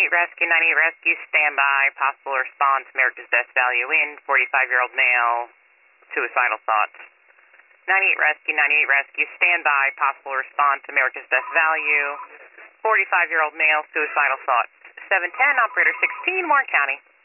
98 Rescue, 98 Rescue, standby. Possible response, America's Best Value in, 45-year-old male, suicidal thoughts. 98 Rescue, 98 Rescue, standby. Possible response, America's Best Value, 45-year-old male, suicidal thoughts. 710, operator 16, Warren County.